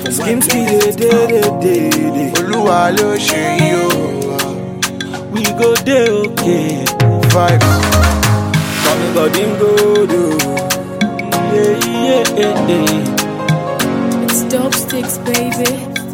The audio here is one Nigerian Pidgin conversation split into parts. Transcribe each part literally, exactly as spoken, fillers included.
Skimsky de de de de de. Olúwa ló ṣe yí o. We go dey okay. Vibes. Come God him go do. Yeah yeah yeah yeah. It's dope sticks, baby.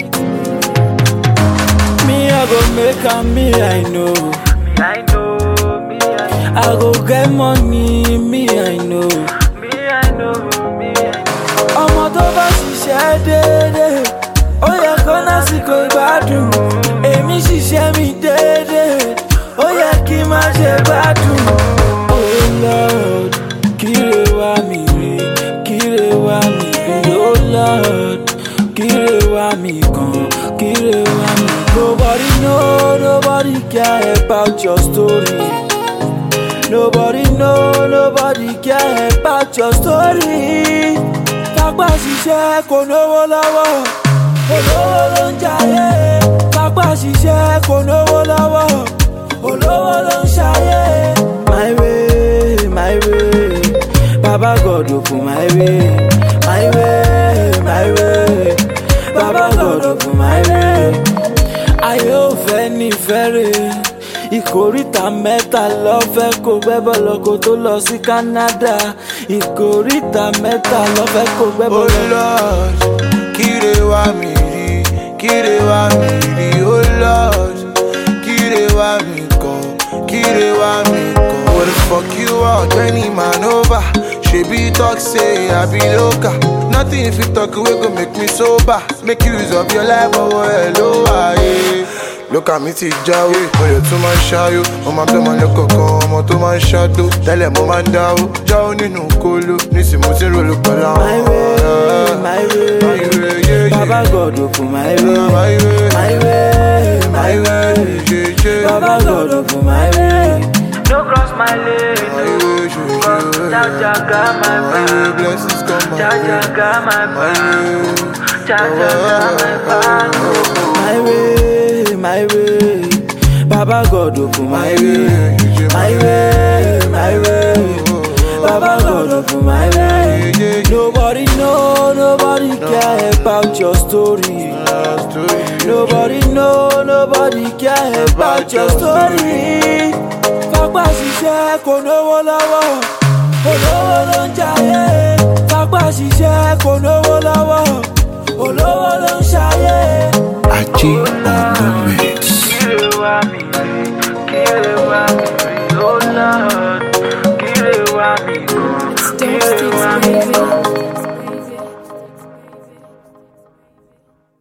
Me I go make am, me I know. Me I know, me I know. I go get money, me I know. Me I know, me I know. Ọmọ tó bá ṣiṣẹ́ déédé, ó yẹ kó lásìkò ìgbádùn. Èmi ṣiṣẹ́ mi déédé, ó yẹ kí n má ṣe gbádùn. Oh Lord, kíre wá mi rí, kíre wá mi rí. Oh Lord, kíre wá mi kàn, kíre wá mi. Nobody know, nobody care about your story. Nobody know, nobody care about your story. Tápá ṣiṣẹ́ kò lówó lọ́wọ́, olówó ló ń jayé. Tápá ṣiṣẹ́ kò lówó lọ́wọ́, olówó ló ń ṣayé. My way, my way, Baba God open my way. My way, my way, Baba God open my way. Ayé ò fẹ́ ní fẹ́rẹ̀. Ìkòríta mẹ́ta lọ fẹ́ kó gbẹ́bọ̀ lọ kó tó lọ sí Canada. Ìkòríta mẹ́ta lọ fẹ́ kó gbẹ́bọ̀ Oh lọ. Lord, kíre wá mi rí, kíre wá mi rí. Oh Lord, kíre wá mi kàn, kíre wá mi kàn. What the fuck you out, any man over? Shebi talk say I be local. Nothing if you talk away go make me sober. Make use of your life, oh hello, aye. Look at me ti jáwó, oyè tún máa ń ṣáyó. Mo máa ń tọ́mọ lẹ́kọ̀ọ̀kan, ọmọ tó máa ń ṣáàtó. Tẹ́lẹ̀ mo máa ń dáwó, jáwó nínú kóló. Nísìnyí mo ti ń rolo pẹ̀lú àwọn. My way, my way, Baba God open my way. My way, My way, my way, yeah, yeah. Baba God open my way. No cross my lane. My way, yeah, yeah. Jaja got my My way, back. blessings come my Jaja way. got my My back. way, Jaja got my back. My way, my way, Baba God open my way. My way, my way, Baba God open my way. Nobody know, nobody care about your story. Nobody know, nobody care about your story. Tápá ṣiṣẹ́ kò lówó lọ́wọ́, olówó ló ń jayé. Tápá ṣiṣẹ́ kò lówó lọ́wọ́, olówó ló ń ṣayé. Ajé.